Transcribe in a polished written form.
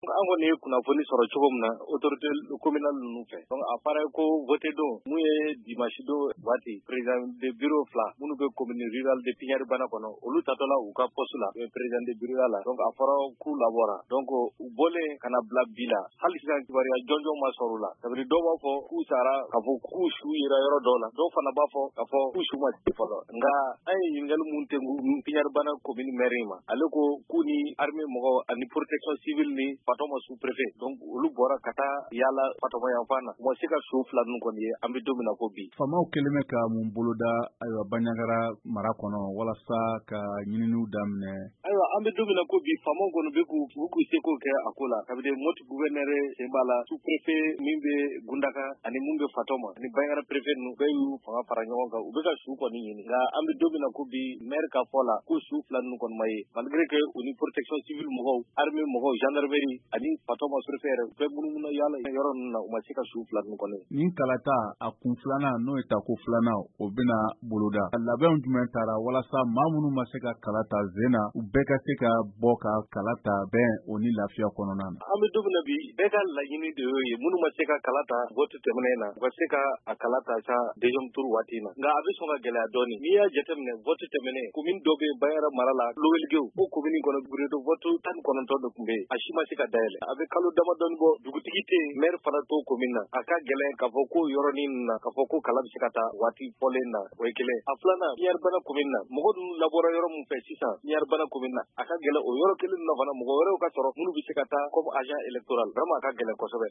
An kɔni ye kunnafoni sɔrɔ cogo min na autorité communale ninnu fɛ donc a fɔra ko voté don mun ye dimanche don waati président de bureau 2 minnu bɛ commune rurale de Piɲari Bana kɔnɔ olu tatɔla u ka poste la président de bureau la donc a fɔra k'u labɔra donc u bɔlen kana bila bi la hali sisan kibaruya jɔnjɔn ma sɔrɔ la ça veut dire dɔw b'a fɔ k'u sara ka fɔ k'u su yera yɔrɔ dɔw la dɔw fana b'a fɔ ka fɔ k'u su ma se fɔlɔ nka an ye ɲininkali mun tɛnku Piɲari Bana commune maire ma ale ko k'u ni armée mɔgɔw ani protection civile ni Fatɔma sous-préfet donc olu bɔra ka taa yala Fatɔma yanfan na u ma se ka su fila ninnu kɔni ye an bɛ don min na ko bi. Faamaw kɛlen bɛ ka mun boloda ayiwa Banɲagara mara kɔnɔ walasa ka ɲininiw daminɛ. Ayiwa an bɛ don min na ko bi faamaw kɔni bɛ k'u seko kɛ a ko la ça veut dire Moti gouverneur sen b'a la sous-préfet min bɛ Gundaka ani min bɛ Fatɔma ani Banɲagara préfet ninnu bɛɛ y'u fanga fara ɲɔgɔn kan u bɛ ka su kɔni ɲini nka an bɛ don min na ko bi maire ka fɔ la ko su fila ninnu kɔni ma ye malgré que u ni protection civile mɔgɔw armée mɔgɔw gendarmerie ani Fatɔma sous-préfet yɛrɛ u bɛɛ munumunu yala yɔrɔ ninnu na u ma se ka su fila ninnu kɔni. Nin kalata a kun filanan n'o ye tako filanan o bɛna boloda a labɛnw jumɛn taara walasa maa minnu ma se ka kala ta sen na u bɛɛ ka se ka bɔ ka kala ta bɛn o ni lafiya kɔnɔna na. An bɛ don min na bi bɛɛ ka laɲini de y'o ye minnu ma se ka kala ta vote tɛmɛnen na u ka se ka a kala ta sa deuxième tour waati na nka a bɛ sɔn ka gɛlɛya dɔɔnin n'i y'a jateminɛ vote tɛmɛnen commune dɔ bɛ Banɲagara mara la Lowelgew o commune kɔnɔ bureau de vote 19 de tun bɛ yen a si ma se ka dayɛlɛ a bɛ kalo damadɔni bɔ dugutigi tɛ yen maire fana t'o commune na a ka gɛlɛn k'a fɔ ko yɔrɔnin na k'a fɔ ko kala bɛ se ka taa waati fɔlen na o ye kelen a filanan Piɲari Bana commune na mɔgɔ ninnu labɔra yɔrɔ min fɛ sisan Piɲari Bana commune na a ka gɛlɛn o yɔrɔ kelen na fana mɔgɔ wɛrɛw ka sɔrɔ minnu bɛ se ka taa comme agent électoral vraiment a ka gɛlɛn kosɛbɛ.